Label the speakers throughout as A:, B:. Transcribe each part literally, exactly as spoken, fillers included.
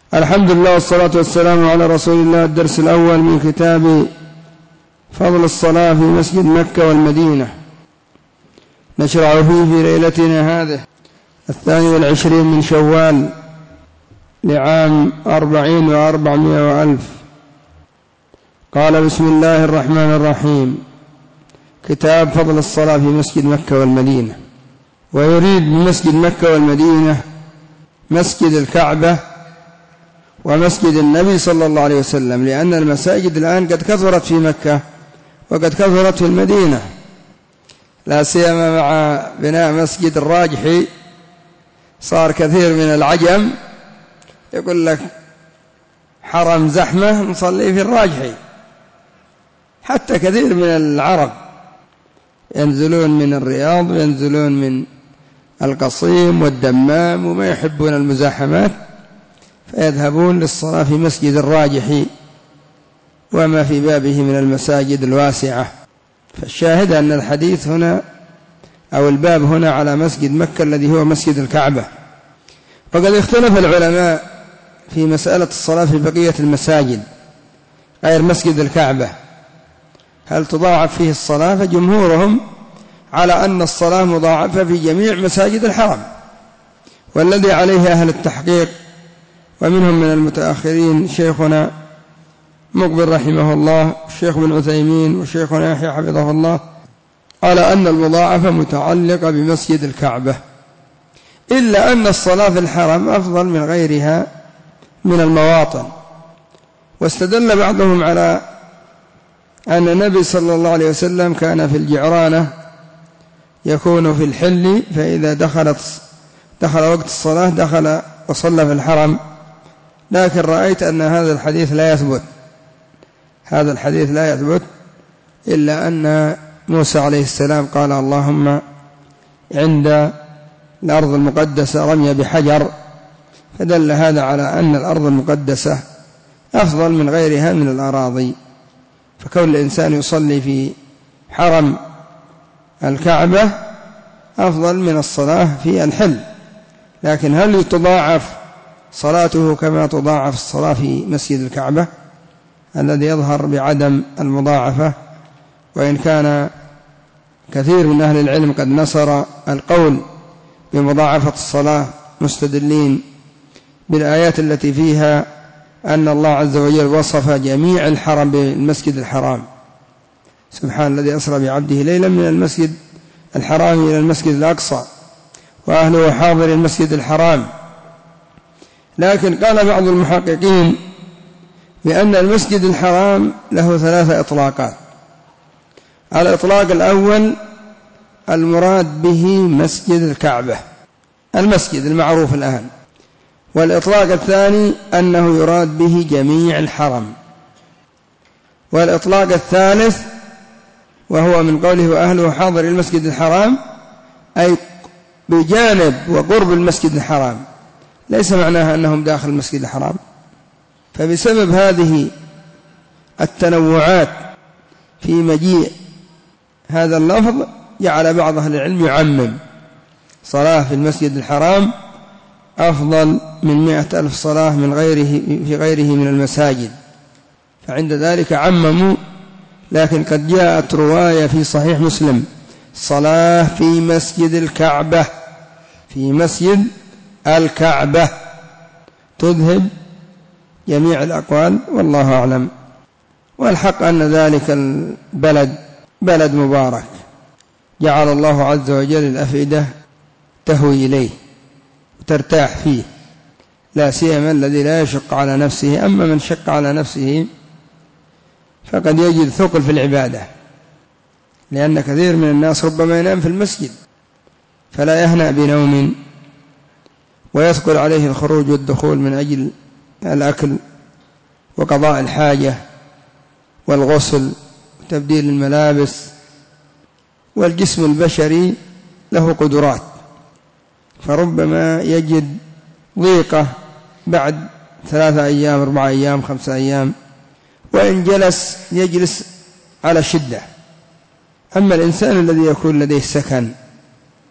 A: الحمد لله والصلاة والسلام على رسول الله. الدرس الأول من كتاب فضل الصلاة في مسجد مكة والمدينة، نشرع فيه في ليلتنا هذه الثاني والعشرين من شوال لعام أربعين وأربعمائة وألف. قال: بسم الله الرحمن الرحيم. كتاب فضل الصلاة في مسجد مكة والمدينة. ويريد بمسجد مكة والمدينة مسجد الكعبة ومسجد النبي صلى الله عليه وسلم، لأن المساجد الآن قد كثرت في مكة وقد كثرت في المدينة، لا سيما مع بناء مسجد الراجحي. صار كثير من العجم يقول لك حرم زحمة نصلي في الراجحي، حتى كثير من العرب ينزلون من الرياض وينزلون من القصيم والدمام وما يحبون المزاحمات، فيذهبون للصلاة في مسجد الراجحي وما في بابه من المساجد الواسعة. فالشاهد أن الحديث هنا أو الباب هنا على مسجد مكة الذي هو مسجد الكعبة. وقد اختلف العلماء في مسألة الصلاة في بقية المساجد غير مسجد الكعبة، هل تضاعف فيه الصلاة؟ فجمهورهم على أن الصلاة مضاعفة في جميع مساجد الحرم، والذي عليه أهل التحقيق ومنهم من المتأخرين شيخنا مقبل رحمه الله، الشيخ بن عثيمين، وشيخنا يحيى حفظه الله، على أن المضاعفة متعلقة بمسجد الكعبة، إلا أن الصلاة في الحرم أفضل من غيرها من المواطن. واستدل بعضهم على أن النبي صلى الله عليه وسلم كان في الجعرانة يكون في الحل، فإذا دخلت دخل وقت الصلاة دخل وصلى في الحرم. لكن رأيت أن هذا الحديث لا يثبت هذا الحديث لا يثبت إلا أن موسى عليه السلام قال: اللهم عند الأرض المقدسة رمي بحجر، فدل هذا على أن الأرض المقدسة أفضل من غيرها من الأراضي. فكون الإنسان يصلي في حرم الكعبة أفضل من الصلاة في الحل، لكن هل تضاعف صلاته كما تضاعف الصلاة في مسجد الكعبة؟ الذي يظهر بعدم المضاعفة، وإن كان كثير من أهل العلم قد نصر القول بمضاعفة الصلاة مستدلين بالآيات التي فيها أن الله عز وجل وصف جميع الحرم بالمسجد الحرام: سبحان الذي أسرى بعبده ليلا من المسجد الحرام إلى المسجد الأقصى وأهله حاضر المسجد الحرام. لكن قال بعض المحققين بأن المسجد الحرام له ثلاثة إطلاقات. الإطلاق الأول المراد به مسجد الكعبة، المسجد المعروف الآن. والإطلاق الثاني أنه يراد به جميع الحرم. والإطلاق الثالث وهو من قوله وأهله حاضر المسجد الحرام، أي بجانب وقرب المسجد الحرام، ليس معناها أنهم داخل المسجد الحرام. فبسبب هذه التنوعات في مجيء هذا اللفظ جعل بعض أهل العلم يعمم: صلاة في المسجد الحرام أفضل من مئة ألف صلاة من غيره في غيره من المساجد، فعند ذلك عمموا. لكن قد جاءت رواية في صحيح مسلم: صلاة في مسجد الكعبة في مسجد الكعبة، تذهب جميع الأقوال، والله أعلم. والحق أن ذلك البلد بلد مبارك جعل الله عز وجل الأفئدة تهوي إليه وترتاح فيه، لا سيما الذي لا يشق على نفسه. أما من شق على نفسه فقد يجد ثقل في العبادة، لأن كثير من الناس ربما ينام في المسجد فلا يهنأ بنوم، ويثقل عليه الخروج والدخول من أجل الأكل وقضاء الحاجة والغسل وتبديل الملابس. والجسم البشري له قدرات، فربما يجد ضيقة بعد ثلاثة أيام أربعة أيام خمسة أيام، وإن جلس يجلس على شدة. أما الإنسان الذي يكون لديه سكن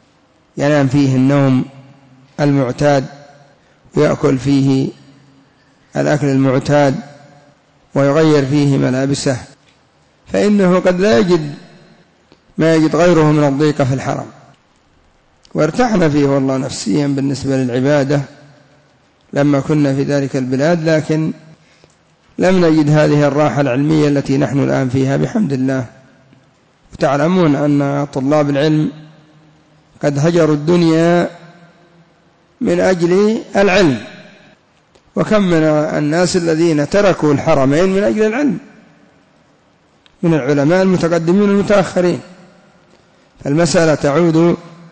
A: ينام فيه النوم المعتاد ويأكل فيه الأكل المعتاد ويغير فيه ملابسه، فإنه قد لا يجد ما يجد غيره من الضيق في الحرم. وارتحنا فيه والله نفسيا بالنسبة للعبادة لما كنا في ذلك البلاد، لكن لم نجد هذه الراحة العلمية التي نحن الآن فيها بحمد الله. وتعلمون أن طلاب العلم قد هجروا الدنيا من أجل العلم، وكم من الناس الذين تركوا الحرمين من أجل العلم من العلماء المتقدمين والمتأخرين. فالمسألة تعود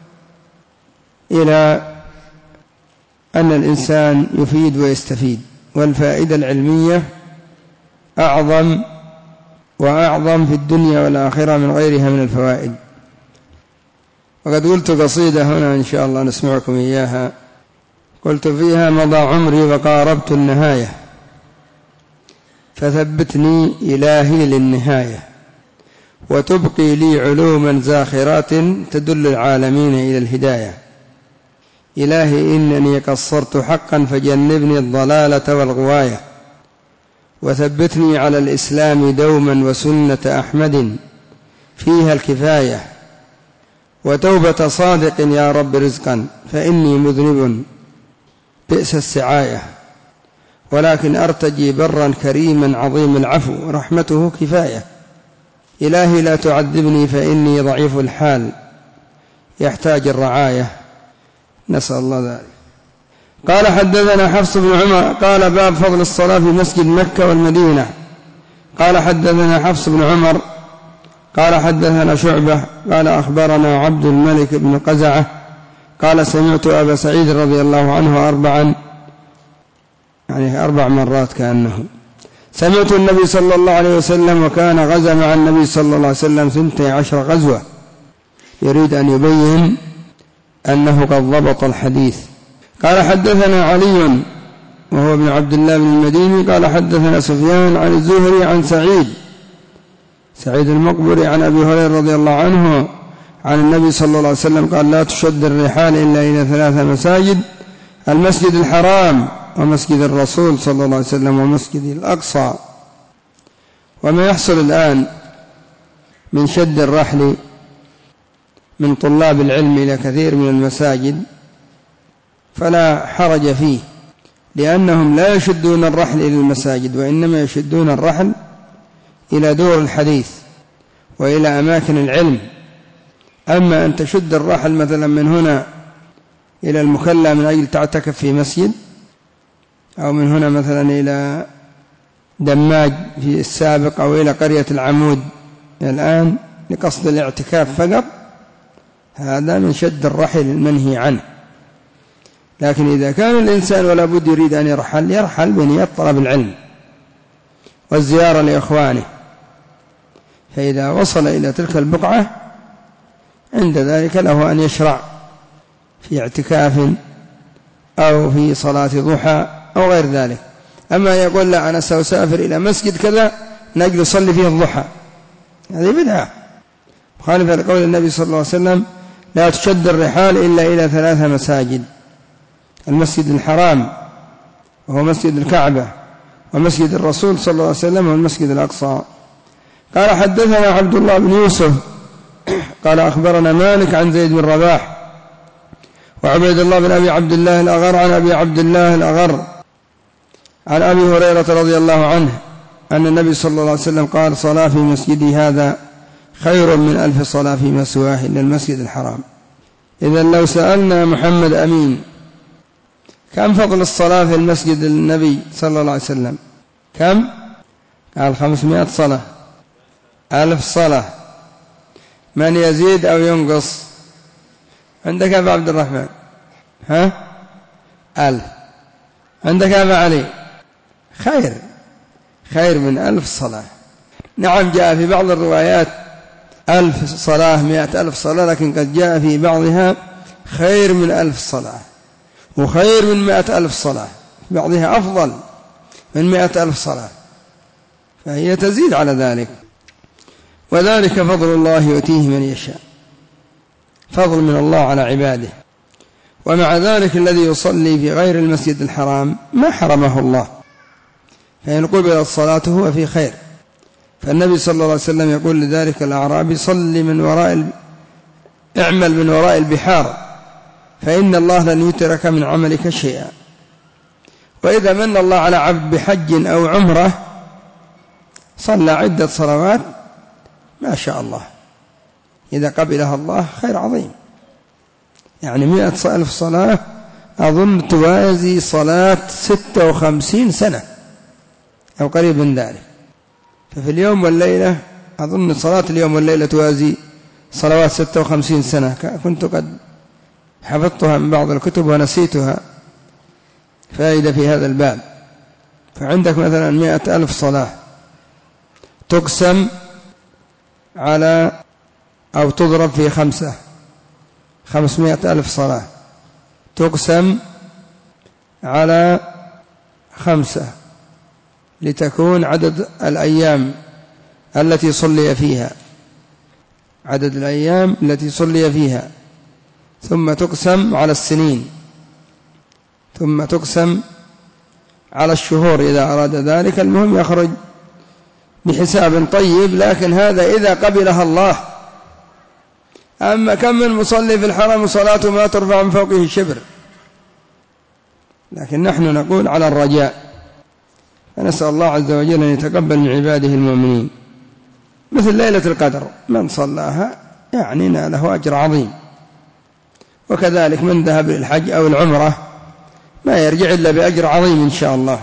A: إلى أن الإنسان يفيد ويستفيد، والفائدة العلمية أعظم وأعظم في الدنيا والآخرة من غيرها من الفوائد. وقد قلت قصيدة هنا إن شاء الله نسمعكم إياها، قلت فيها: مضى عمري وقاربت النهاية فثبتني إلهي للنهاية، وتبقي لي علوما زاخرات تدل العالمين إلى الهداية. إلهي إنني قصرت حقا فجنبني الضلالة والغواية، وثبتني على الإسلام دوما وسنة أحمد فيها الكفاية، وتوبة صادق يا رب رزقا فإني مذنب بئس السعاية، ولكن أرتجي برا كريما عظيم العفو رحمته كفاية. إلهي لا تعذبني فإني ضعيف الحال يحتاج الرعاية، نسأل الله ذلك. قال: حدثنا حفص بن عمر قال: باب فضل الصلاة في مسجد مكة والمدينة. قال: حدثنا حفص بن عمر قال: حدثنا شعبة قال: أخبرنا عبد الملك بن قزعة قال: سمعت أبا سعيد رضي الله عنه أربعا، يعني أربع مرات كأنه، سمعت النبي صلى الله عليه وسلم وكان غزا مع النبي صلى الله عليه وسلم ثنتي عشر غزوة، يريد أن يبين أنه قد ضبط الحديث. قال: حدثنا علي وهو ابن عبد الله بن المديني قال: حدثنا سفيان عن الزهري عن سعيد سعيد المقبري عن أبي هريرة رضي الله عنه عن النبي صلى الله عليه وسلم قال: لا تشد الرحال إلا إلى ثلاثة مساجد: المسجد الحرام، ومسجد الرسول صلى الله عليه وسلم، ومسجد الأقصى. وما يحصل الآن من شد الرحل من طلاب العلم إلى كثير من المساجد فلا حرج فيه، لأنهم لا يشدون الرحل إلى المساجد، وإنما يشدون الرحل إلى دور الحديث وإلى أماكن العلم. أما أن تشد الرحل مثلا من هنا إلى المكلا من أجل تعتكف في مسجد، أو من هنا مثلا إلى دماج في السابق، أو إلى قرية العمود الآن لقصد الاعتكاف فقط، هذا من شد الرحل المنهي عنه. لكن إذا كان الإنسان ولا بد يريد أن يرحل، يرحل بنية طلب العلم والزيارة لإخوانه، فإذا وصل إلى تلك البقعة عند ذلك له أن يشرع في اعتكاف أو في صلاة ضحى أو غير ذلك. أما يقول: لا أنا سأسافر إلى مسجد كذا نجل أصلي فيه الضحى، هذه بدعة مخالفة لقول النبي صلى الله عليه وسلم: لا تشد الرحال إلا إلى ثلاثة مساجد: المسجد الحرام وهو مسجد الكعبة، ومسجد الرسول صلى الله عليه وسلم، والمسجد الأقصى. قال: حدثنا عبد الله بن يوسف قال: أخبرنا مالك عن زيد بن رباح وعبيد الله بن أبي عبد الله الأغر عن أبي عبد الله الأغر عن أبي هريرة رضي الله عنه أن النبي صلى الله عليه وسلم قال: صلاة في مسجدي هذا خير من ألف صلاة في مسواه إلا المسجد الحرام. إذن لو سألنا محمد أمين كم فضل الصلاة في المسجد النبي صلى الله عليه وسلم؟ كم؟ قال: خمسمائة صلاة، ألف صلاة. من يزيد أو ينقص؟ عندك أبا عبد الرحمن؟ ها؟ ألف. عندك أبا علي؟ خير خير من ألف صلاة. نعم جاء في بعض الروايات ألف صلاة، مئة ألف صلاة، لكن قد جاء في بعضها خير من ألف صلاة وخير من مئة ألف صلاة، بعضها أفضل من مئة ألف صلاة، فهي تزيد على ذلك. وذلك فضل الله يؤتيه من يشاء، فضل من الله على عباده. ومع ذلك الذي يصلي في غير المسجد الحرام ما حرمه الله، فإن قبلت صلاته هو في خير. فالنبي صلى الله عليه وسلم يقول لذلك الأعرابي: صل من وراء ال... اعمل من وراء البحار فإن الله لن يترك من عملك شيئا. وإذا من الله على عبد بحج أو عمرة صلى عدة صلوات ما شاء الله، إذا قبلها الله خير عظيم. يعني مئة ألف صلاة أظن توازي صلاة ستة وخمسين سنة أو قريب من ذلك. ففي اليوم والليلة أظن صلاة اليوم والليلة توازي صلوات ستة وخمسين سنة. كنت قد حفظتها من بعض الكتب ونسيتها، فائدة في هذا الباب. فعندك مثلا مئة ألف صلاة تقسم على أو تضرب في خمسة، خمسمائة ألف صلاة تقسم على خمسة لتكون عدد الأيام التي صلي فيها، عدد الأيام التي صلي فيها، ثم تقسم على السنين، ثم تقسم على الشهور إذا أراد ذلك. المهم يخرج بحساب طيب، لكن هذا إذا قبلها الله. أما كم من مصلي في الحرم صلاته ما ترفع من فوقه شبر. لكن نحن نقول على الرجاء، فنسأل الله عز وجل أن يتقبل من عباده المؤمنين. مثل ليلة القدر من صلاها يعني له أجر عظيم، وكذلك من ذهب للحج أو العمرة ما يرجع إلا بأجر عظيم إن شاء الله.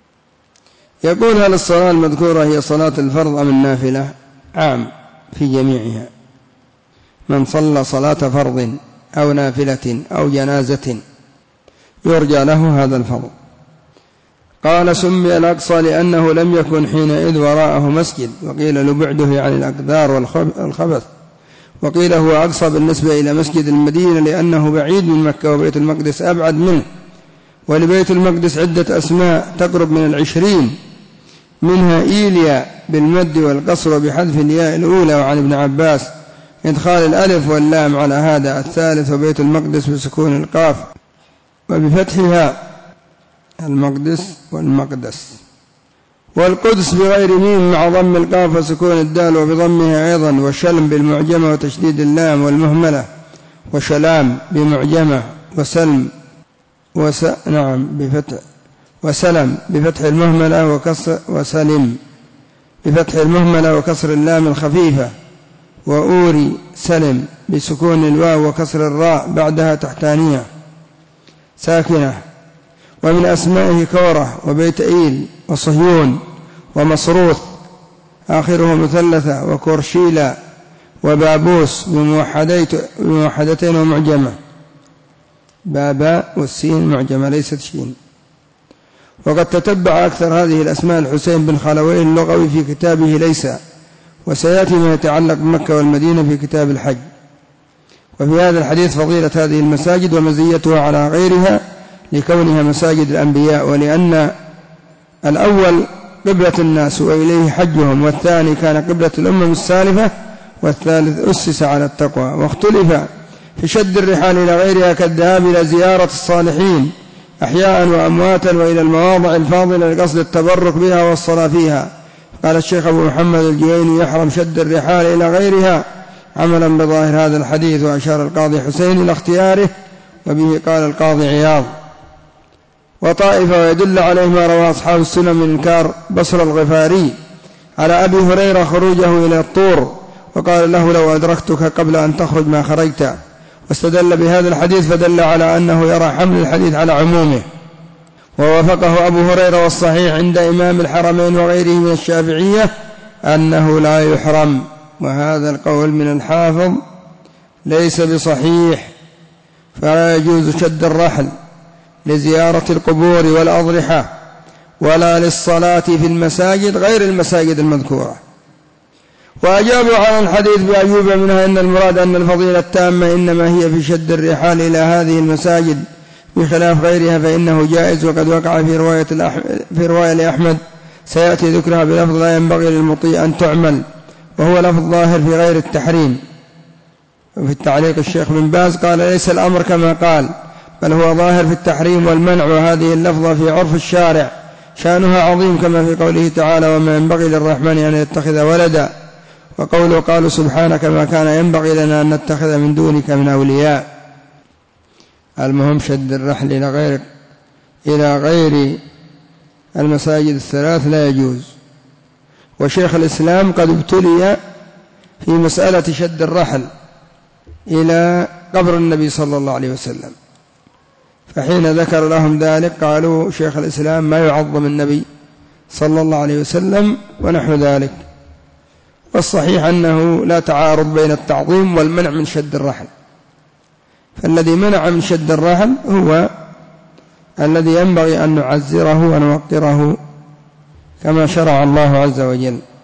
A: يقول: هل الصلاة المذكورة هي صلاة الفرض أم النافلة؟ عام في جميعها. من صلى صلاة فرض أو نافلة أو جنازة يرجى له هذا الفضل. قال: سمي الأقصى لأنه لم يكن حينئذ وراءه مسجد، وقيل لبعده عن الأقدار والخبث، وقيل هو أقصى بالنسبة إلى مسجد المدينة لأنه بعيد من مكة، وبيت المقدس أبعد منه. ولبيت المقدس عدة أسماء تقرب من العشرين، منها إيليا بالمد والقصر بحذف الياء الأولى. وعن ابن عباس إدخال الألف واللام على هذا الثالث. وبيت المقدس بسكون القاف وبفتحها المقدس والمقدس. والقدس بغير ميم مع ضم القاف وسكون الدال وبضمها أيضا. وشلم بالمعجمة وتشديد اللام والمهملة. وشلام بمعجمة. وسلم وس... نعم بفتح وسلم بفتح المهملة وكسر وسلم بفتح المهملة وكسر اللام الخفيفة. وأوري سلم بسكون الواو وكسر الراء بعدها تحتانية ساكنة. ومن أسمائه كورة وبيت إيل وصهيون ومصروث آخره مثلثة. وكورشيلا وبابوس بموحدتين ومعجمة، بابا والسين معجمة ليست شين. وقد تتبع أكثر هذه الأسماء الحسين بن خلوي اللغوي في كتابه ليس، وسيأتي ما يتعلق بمكة والمدينة في كتاب الحج. وفي هذا الحديث فضيلة هذه المساجد ومزيتها على غيرها لكونها مساجد الأنبياء، ولأن الأول قبلة الناس وإليه حجهم، والثاني كان قبلة الأمم السالفة، والثالث أسس على التقوى. واختلف في شد الرحال إلى غيرها كالذهاب إلى زيارة الصالحين أحياء وأمواتا وإلى المواضع الفاضلة لقصد التبرك بها والصلاة فيها. قال الشيخ أبو محمد الجويني: يحرم شد الرحال إلى غيرها عملا بظاهر هذا الحديث. وأشار القاضي حسين إلى اختياره، وبه قال القاضي عياض. وطائفة ويدل عليه ما روى أصحاب السنن من إنكار بصر الغفاري على أبي هريرة خروجه إلى الطور، وقال له: لو أدركتك قبل أن تخرج ما خرجت. واستدل بهذا الحديث فدل على أنه يرى حمل الحديث على عمومه. ووافقه أبو هريرة، والصحيح عند إمام الحرمين وغيره من الشافعية أنه لا يحرم. وهذا القول من الحافظ ليس بصحيح، فلا يجوز شد الرحل لزيارة القبور والأضرحة ولا للصلاة في المساجد غير المساجد المذكورة. وأجابوا على الحديث بأجوبة منها أن المراد أن الفضيلة التامة إنما هي في شد الرحال إلى هذه المساجد بخلاف غيرها فإنه جائز. وقد وقع في رواية, في رواية لأحمد سيأتي ذكرها بلفظ لا ينبغي للمطيع أن تعمل، وهو لفظ ظاهر في غير التحريم. وفي التعليق الشيخ بن باز قال: ليس الأمر كما قال، بل هو ظاهر في التحريم والمنع، وهذه اللفظة في عرف الشارع شأنها عظيم كما في قوله تعالى وما ينبغي للرحمن أن يتخذ ولدا، وقوله قالوا سبحانك ما كان ينبغي لنا أن نتخذ من دونك من أولياء. المهم شد الرحل إلى غير إلى غير المساجد الثلاث لا يجوز. وشيخ الإسلام قد ابتلي في مسألة شد الرحل إلى قبر النبي صلى الله عليه وسلم، فحين ذكر لهم ذلك قالوا شيخ الإسلام ما يعظم النبي صلى الله عليه وسلم ونحو ذلك. والصحيح أنه لا تعارض بين التعظيم والمنع من شد الرحل، فالذي منع من شد الرحل هو الذي ينبغي أن نعزره ونوقره كما شرع الله عز وجل.